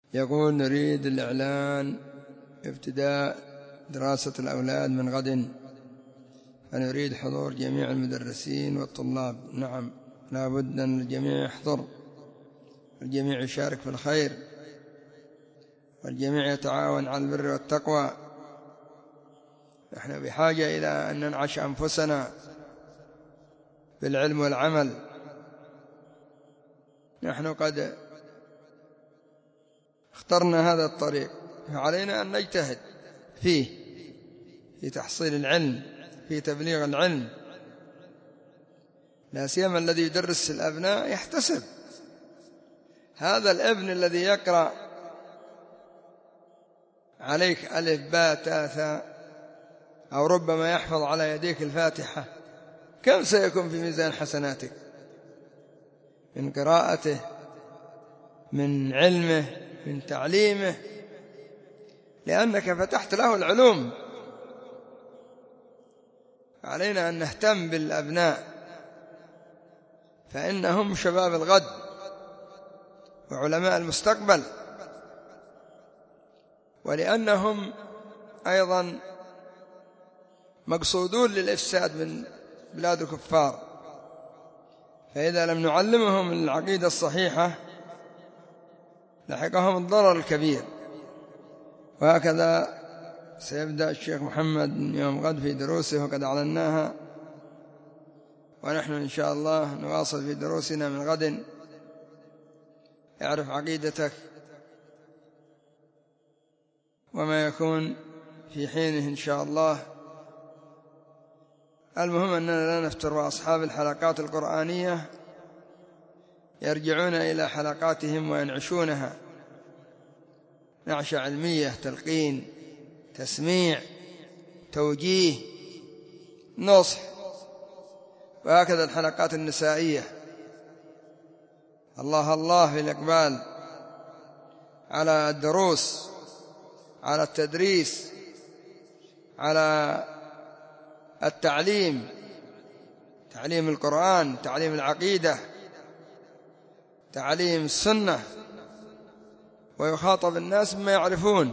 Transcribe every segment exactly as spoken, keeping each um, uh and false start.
يقول: نريد الإعلان ابتداء دراسة الأولاد من غد، فنريد حضور جميع المدرسين والطلاب. نعم، لا بد أن الجميع يحضر، الجميع يشارك في الخير، والجميع يتعاون على البر والتقوى. نحن بحاجة إلى أن ننعش أنفسنا بالعلم والعمل. نحن قد اخترنا هذا الطريق، فعلينا أن نجتهد فيه، في تحصيل العلم، في تبليغ العلم، لا سيما الذي يدرس الأبناء يحتسب. هذا الابن الذي يقرأ عليك ألف باء تاء ثاء، أو ربما يحفظ على يديك الفاتحة، كم سيكون في ميزان حسناتك من قراءته، من علمه، من تعليمه، لأنك فتحت له العلوم. علينا أن نهتم بالأبناء، فإنهم شباب الغد وعلماء المستقبل، ولأنهم أيضا مقصودون للإفساد من بلاد الكفار، فإذا لم نعلمهم العقيدة الصحيحة لحقهم الضرر الكبير. وهكذا سيبدأ الشيخ محمد من يوم غد في دروسه، وقد أعلناها، ونحن إن شاء الله نواصل في دروسنا من غد. اعرف عقيدتك وما يكون في حينه إن شاء الله. المهم أننا لا نفتر، وأصحاب الحلقات القرآنية يرجعون إلى حلقاتهم وينعشونها نعشة علمية، تلقين، تسميع، توجيه، نصح. وهكذا الحلقات النسائية، الله الله في الإقبال على الدروس، على التدريس، على التعليم، تعليم القرآن، تعليم العقيدة، تعليم السنة، ويخاطب الناس بما يعرفون،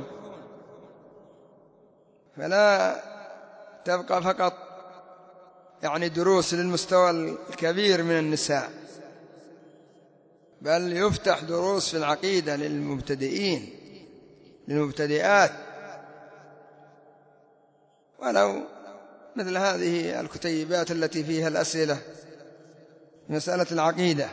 فلا تبقى فقط يعني دروس للمستوى الكبير من النساء، بل يفتح دروس في العقيدة للمبتدئين، للمبتدئات، ولو مثل هذه الكتيبات التي فيها الأسئلة مسألة العقيدة.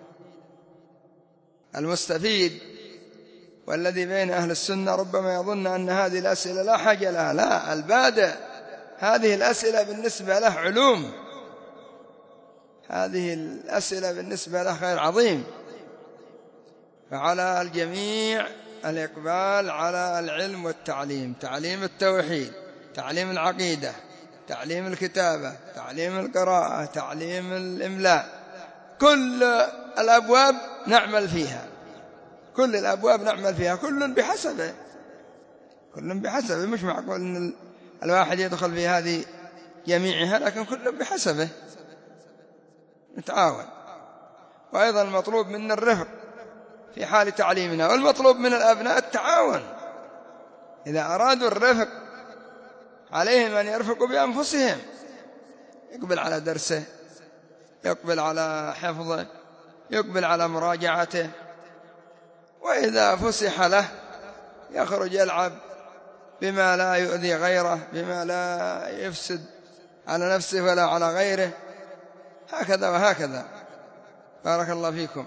المستفيد والذي بين أهل السنة ربما يظن أن هذه الأسئلة لا حاجة لها، لا، البادئ هذه الأسئلة بالنسبة له علوم، هذه الأسئلة بالنسبة له خير عظيم. فعلى الجميع الإقبال على العلم والتعليم، تعليم التوحيد، تعليم العقيدة، تعليم الكتابة، تعليم القراءة، تعليم الإملاء، كل الأبواب نعمل فيها، كل الأبواب نعمل فيها، كل بحسبه، كل بحسبه. مش معقول أن الواحد يدخل في هذه جميعها، لكن كل بحسبه، نتعاون. وأيضا المطلوب منا الرفق في حال تعليمنا، والمطلوب من الأبناء التعاون. إذا أرادوا الرفق عليهم أن يرفقوا بأنفسهم، يقبل على درسه، يقبل على حفظه، يقبل على مراجعته، وإذا فسح له يخرج يلعب بما لا يؤذي غيره، بما لا يفسد على نفسه ولا على غيره، هكذا وهكذا. بارك الله فيكم.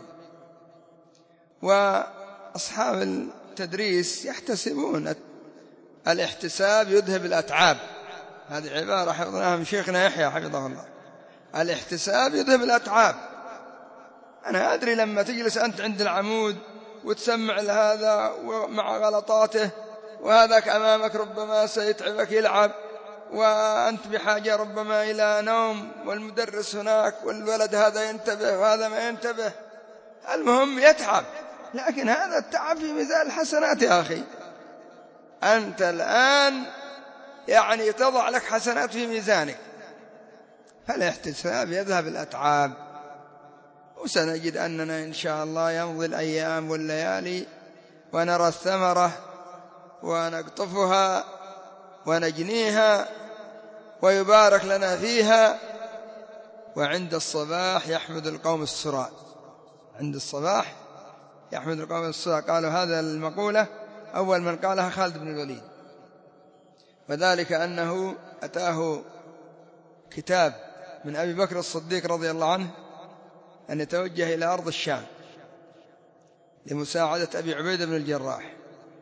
وأصحاب التدريس يحتسبون، الاحتساب يذهب الأتعاب، هذه عبارة حفظناها من شيخنا يحيى حفظه الله، الاحتساب يذهب الأتعاب. أنا أدري لما تجلس أنت عند العمود وتسمع لهذا ومع غلطاته، وهذاك أمامك ربما سيتعبك يلعب، وأنت بحاجة ربما إلى نوم، والمدرس هناك، والولد هذا ينتبه وهذا ما ينتبه، المهم يتعب، لكن هذا التعب في ميزان الحسنات يا أخي. أنت الآن يعني تضع لك حسنات في ميزانك، فالاحتساب يذهب الأتعاب. وسنجد أننا إن شاء الله يمضي الأيام والليالي ونرى الثمرة ونقطفها ونجنيها ويبارك لنا فيها. وعند الصباح يحمد القوم السراء، عند الصباح يحمد القوم السراء. قالوا هذا المقولة أول من قالها خالد بن الوليد، وذلك أنه أتاه كتاب من أبي بكر الصديق رضي الله عنه أن يتوجه إلى أرض الشام لمساعدة أبي عبيدة بن الجراح،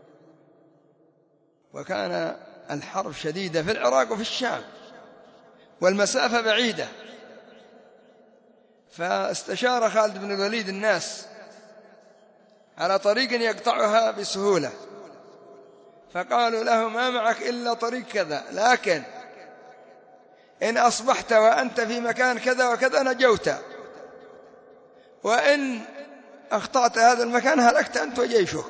وكان الحرب شديدة في العراق وفي الشام والمسافة بعيدة، فاستشار خالد بن الوليد الناس على طريق يقطعها بسهولة، فقالوا له ما معك إلا طريق كذا، لكن إن أصبحت وأنت في مكان كذا وكذا نجوت، وإن أخطأت هذا المكان هلكت أنت وجيشك.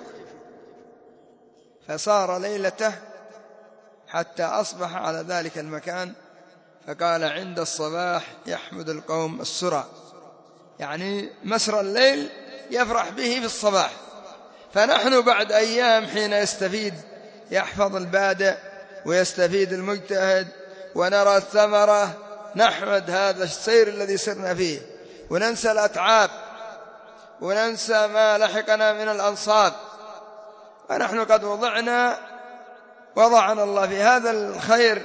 فصار ليلته حتى أصبح على ذلك المكان، فقال عند الصباح يحمد القوم السرى، يعني مسر الليل يفرح به في الصباح. فنحن بعد أيام حين يستفيد يحفظ البادئ ويستفيد المجتهد ونرى الثمرة، نحمد هذا السير الذي سرنا فيه، وننسى الأتعاب وننسى ما لحقنا من الأنصاب، ونحن قد وضعنا وضعنا الله في هذا الخير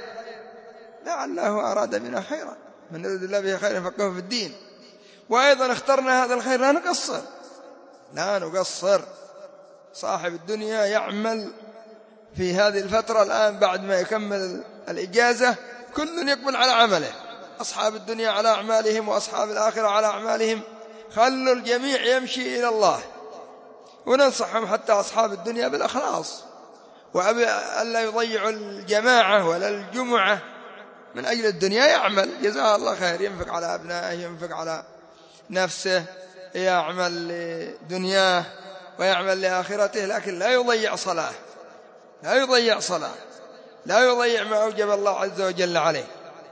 لعله أراد بنا خيرا، من يريد الله به خيرا يفقهه في الدين. وأيضا اخترنا هذا الخير لا نقصر لا نقصر. صاحب الدنيا يعمل في هذه الفترة الآن بعد ما يكمل الإجازة، كل يقبل على عمله، أصحاب الدنيا على أعمالهم وأصحاب الآخرة على أعمالهم. خلوا الجميع يمشي إلى الله، وننصحهم حتى أصحاب الدنيا بالإخلاص، وألا يضيعوا الجماعة ولا الجمعة من أجل الدنيا. يعمل جزاه الله خير، ينفق على أبنائه، ينفق على نفسه، يعمل لدنياه ويعمل لآخرته، لكن لا يضيع صلاة، لا يضيع صلاة، لا يضيع ما أوجب الله عز وجل عليه.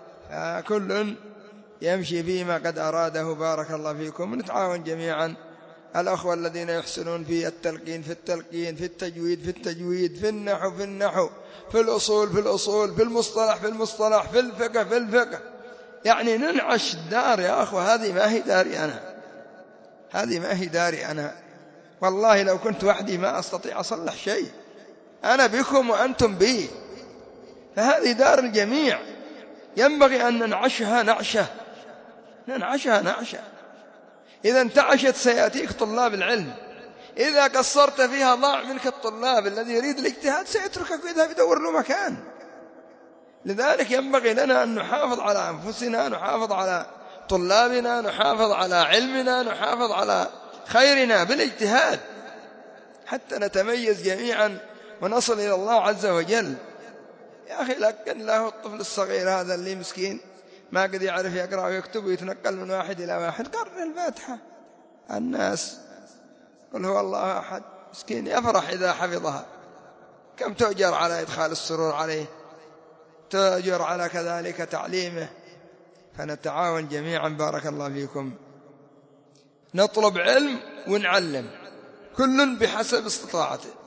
فكل يمشي فيما قد أراده. بارك الله فيكم. نتعاون جميعا، الأخوة الذين يحسنون في التلقين في التلقين، في التجويد في التجويد، في النحو في النحو، في الأصول في الأصول، في المصطلح في المصطلح، في الفقه في الفقه، يعني ننعش الدار يا أخوة. هذه ما هي داري أنا، هذه ما هي داري أنا، والله لو كنت وحدي ما أستطيع أصلح شيء، أنا بكم وأنتم بي، فهذه دار الجميع، ينبغي أن ننعشها نعشة، ننعشها نعشة. إذا انتعشت سيأتيك طلاب العلم، إذا قصرت فيها ضاع منك الطلاب. الذي يريد الاجتهاد سيتركك ويذهب يدور له مكان. لذلك ينبغي لنا أن نحافظ على أنفسنا، نحافظ على طلابنا، نحافظ على علمنا، نحافظ على خيرنا بالاجتهاد حتى نتميز جميعا ونصل إلى الله عز وجل. يا أخي لكن له الطفل الصغير هذا اللي مسكين ما قد يعرف يقرأ ويكتب ويتنقل من واحد إلى واحد، قرن الفاتحة الناس، قل هو الله أحد، مسكين يفرح إذا حفظها. كم تؤجر على إدخال السرور عليه، تؤجر على كذلك تعليمه. فنتعاون جميعا. بارك الله فيكم. نطلب علم ونعلم، كل بحسب استطاعته.